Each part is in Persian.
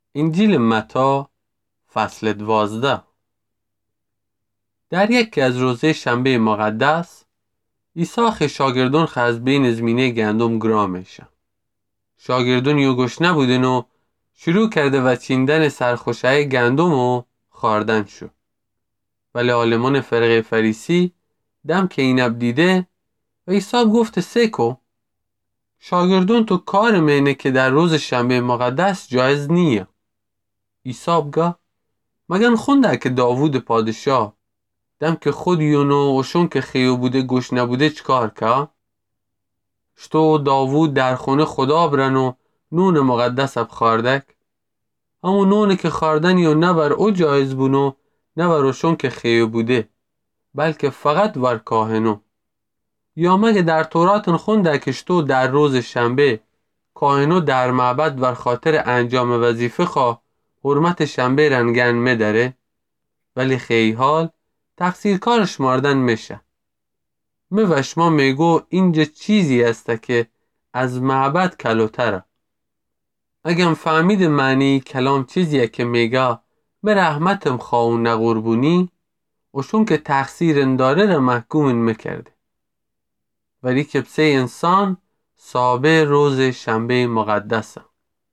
انجیل متی فصل 12. در یکی از روزه شنبه مقدس عیسی خی شاگردون خی از بین زمینه گندم گرا میشه. شاگردون یو گشنه بودن و شروع کرده و چیندن سرخوشه گندم و خاردن شو. ولی عالمان فرقه فریسی دم که اینب دیده و عیسی گفت سکو شاگردون تو کار مینه که در روز شنبه مقدس جایز نیه. عیسی بگه مگن خونده که داوود پادشاه دم که خود یونو و شون که خیو بوده گوش نبوده چکار که؟ شتو داوود در خونه خدا برن و نون مقدس اب خاردک همون نونه که خاردن یا نبر او جایز بونو نبر و شون که خیو بوده بلکه فقط ور کاهنو. یا مگه در توراتن خونده که شتو در روز شنبه کاهنو در معبد ور خاطر انجام وظیفه خواه حرمت شنبه رنگن مداره ولی خیلی حال تقصیر کارش ماردن میشه. وشما میگو اینجا چیزی هسته که از معبد کلوتره. اگم فهمید معنی کلام چیزیه که میگه رحمتم خواهون نقربونی و شون که تقصیر داره را محکوم میکرده ولی که بسه انسان صابه روز شنبه مقدسه.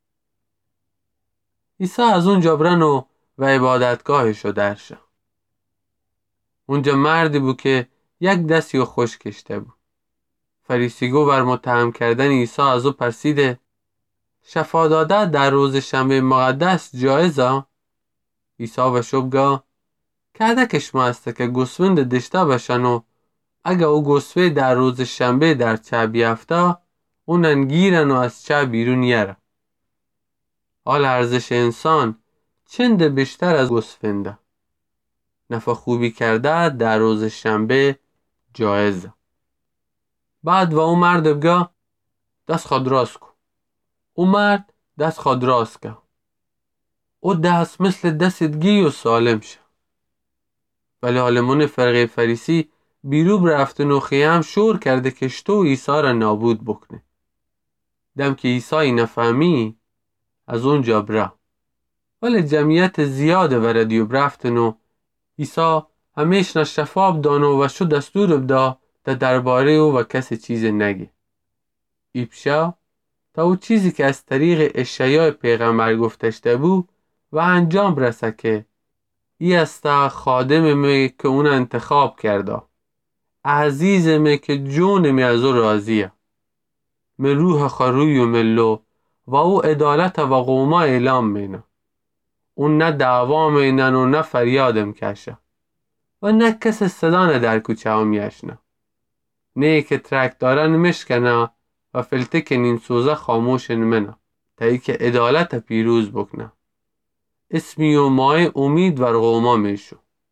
عیسی از اونجا برن و عبادتگاهشو درشه. اونجا مردی بود که یک دستی و خوش کشته بود. فریسیگو بر متهم کردن عیسی از او پرسیده شفا داده در روز شنبه مقدس جایزه؟ عیسی و شبگه که کشما هسته که گوسفند دشته بشن و اگه او گوسفه در روز شنبه در چه بیفته اونن گیرن و از چه بیرون یره. حال ارزش انسان چند بیشتر از گوسفنده. نفع خوبی کرده در روز شنبه جایزه. بعد و اون مرد بگه دست خود راست کن. اون مرد دست خود راست که او دست مثل دستت گی و سالم شه. ولی عالمان فرقه فریسی بیروب رفتن و خیام شور کرده که شتو عیسی را نابود بکنه. دم که عیسی نفهمی از اونجا بره. ولی جمعیت زیاده وردی و برفتن و عیسی همیش نشفاب دانو و شو دستور بده تا درباره او و کسی چیز نگه. ایپشا تا او چیزی که از طریق اشعیا پیغمبر گفتشته بود و انجام برسه که ای است خادم می که اون انتخاب کرده عزیز می که جون می از او راضیه می روح خروی و ملو و او عدالت و قوما اعلام مینه اون نه دعوا مینن و نه فریادم کشه و نه کس صدا نه در کوچه ها میشنه نه که ترک دارن مشکنه و فلته که نین سوزه خاموش منه تا ای که عدالت پیروز بکنه اسمی و مای امید ور قوما میشو.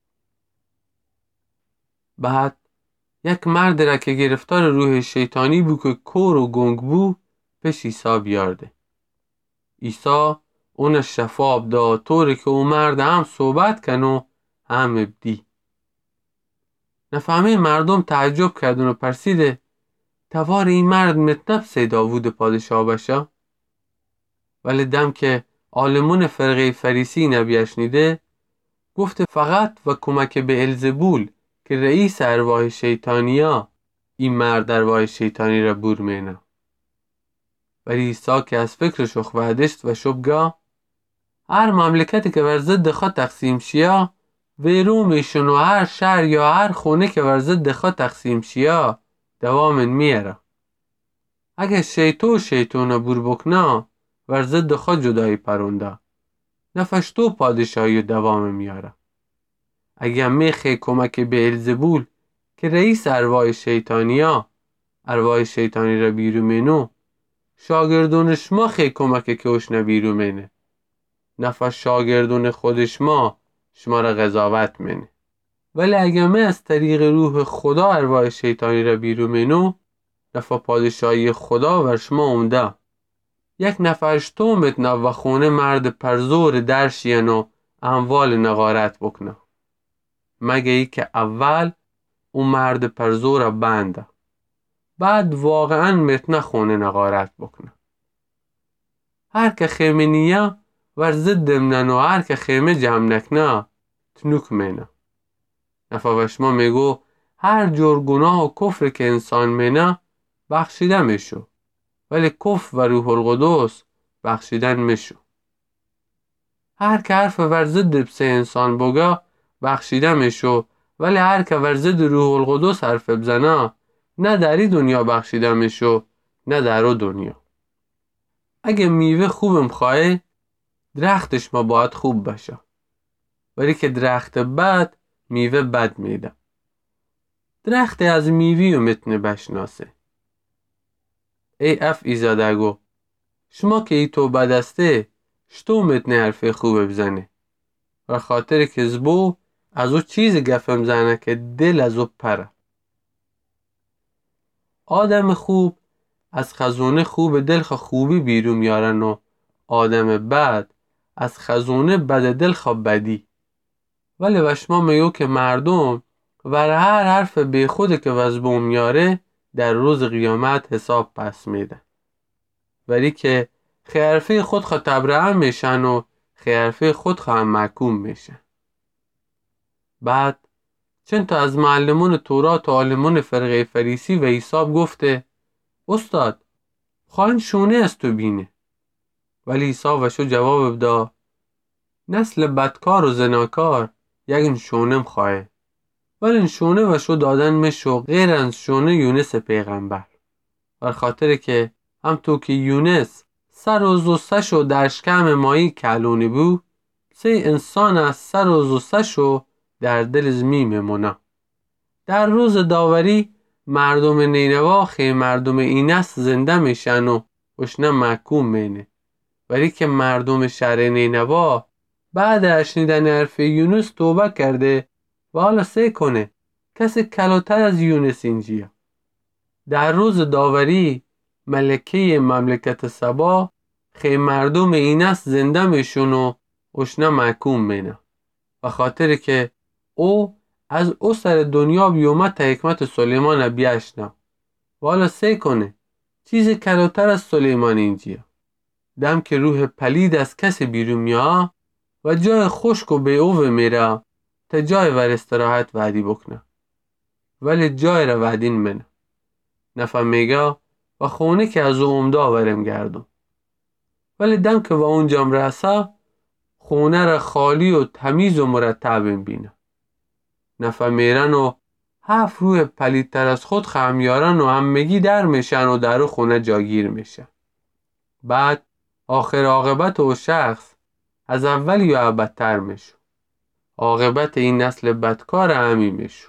بعد یک مرد را که گرفتار روح شیطانی بود که کور و گنگ بود پیش عیسی بیارده. عیسی اون شفاب داد طوری که اون مرد هم صحبت کن و هم ابدی. نفهمه مردم تعجب کردن و پرسیده توار این مرد متنب سی داوود پادشاه بشه؟ ولی دم که عالمون فرقه فریسی نبیش نیده گفته فقط و کمک به الزبول که رئیس ارواح شیطانیا این مرد ارواح شیطانی را بور مینه. ولی عیسی که از فکرش اخوادشت و شبگه هر مملکتی که بر ضد خود تقسیم شیا ویرو میشن و هر شهر یا هر خونه که بر ضد خود تقسیم شیا دوام میاره. اگه شیطون بور بکنه بر ضد خود جدایی پرونده نفشتو پادشاهی دوام میاره. اگه میخی کمک به الزبول که رئیس ارواح شیطانیا ارواح شیطانی را بیرو مینو شاگردونش ما خی کمک که اوش نبیرو مینه نفع شاگردون خودش ما شما را قضاوت منه. ولی اگه من از طریق روح خدا ارواح شیطانی را بیرو مینو نفع پادشاهی خدا ور شما اومده. یک نفرش تو متنه و خونه مرد پرزور درشین و اموال نغارت بکنه مگه ای که اول اون مرد پرزور بنده بعد واقعا متنه خونه نغارت بکنه. هر که خیمنیه ور ضد منن و هر که خیمه جمع نکنه تنوک مینه. نفوشما میگو هر جور گناه و کفر که انسان مینه بخشیده میشو، ولی کفر و روح القدس بخشیدن میشو. هر که حرف ور ضد بسه انسان بگه بخشیده میشو، ولی هر که ور ضد روح القدس حرف بزنه نه در این دنیا بخشیده میشو نه در اون دنیا. اگه میوه خوبم خواهی درختش ما باید خوب بشه، ولی که درخت بد میوه بد میده. درخت از میوی رو میتونه بشناسه. ای اف ایزادگو، شما که ای تو بدسته شتو میتونه حرف خوب بزنه، و خاطر که زبو از او چیز گفم زنه که دل از او پره. آدم خوب از خزونه خوب دل خوبی بیرون میارن و آدم بد از خزونه بد دل بدی. ولی وشما میگو که مردم ور هر حرف بی خود که وزبون میاره در روز قیامت حساب پس میده، ولی که خیرفه خود خواه تبرئه میشن و خیرفه خود خواه محکوم میشن. بعد چند تا از معلمون تورات و عالمون فرقه فریسی و حساب گفته استاد خواهن شونه از تو بینه، ولی حساب وشو جواب بدا نسل بدکار و زناکار یک شونم خواهه، ولی شونه وشو دادن میشو غیر از شونه یونس پیغمبر. بر خاطر که هم تو که یونس سر و زستشو در شکم مایی کلونی بو، سه انسان از سر و زستشو در دل زمی میمونه. در روز داوری مردم نینوا خی مردم اینس زنده میشن و اشنه محکوم مینه، ولی که مردم شهر نینوا بعد از شنیدن حرف یونس توبه کرده و حالا سه کنه کسی کلاتر از یونس اینجیه. در روز داوری ملکه مملکت سبا خی مردم اینس زنده میشون و اشنه محکوم مینه، و خاطر که او از او سر دنیا بیومد تا حکمت سلیمان بیاشنه و حالا سه کنه چیز کلاتر از سلیمان اینجیه. دم که روح پلید از کسی بیرون میاد و جای خشک و بیعوه میره تا جای ور استراحت وعدی بکنه، ولی جای را وعدین منه. نفهمیگه و خونه که از او عمده آورم گردم، ولی دم که و اونجام رسه خونه را خالی و تمیز و مرتب بینه. نفهمیرن و 7 روح پلیدتر از خود خمیارن و همگی در میشن و در خونه جاگیر میشن. بعد آخر عاقبت و شخص از اول یا بدتر میشو. عاقبت این نسل بدکار همی میشو.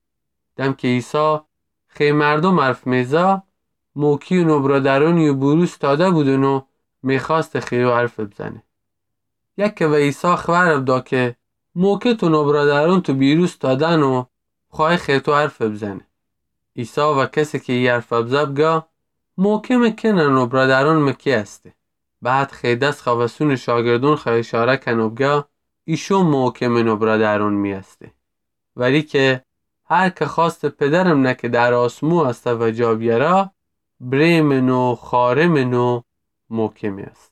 دم که عیسی خی مردم حرف میزا موکی و نبرادرانی و بروز داده بودن و میخواست خیو حرف بزنه. یک که و عیسی خبر دا که موکی تو نبرادران تو بیروز دادن و خواه خیتو حرف بزنه. عیسی و کسی که یه حرف بزا بگا موکی مکنن و برادران مکی هسته. بعد خیدست خواسون شاگردون خواه اشاره کن و بگا ایشو موکی من و برادران می هسته، ولی که هر که خواست پدرم نه که در آسمو هسته و جا بیاره بریم و خارم و موکی می هست.